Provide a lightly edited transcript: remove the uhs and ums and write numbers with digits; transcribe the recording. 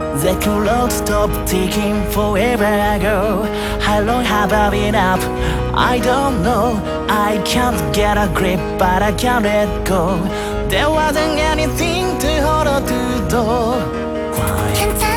The clock stopped ticking forever ago. How long have I been up? I don't know. I can't get a grip, but I can't let go. There wasn't anything to hold on to though. Why?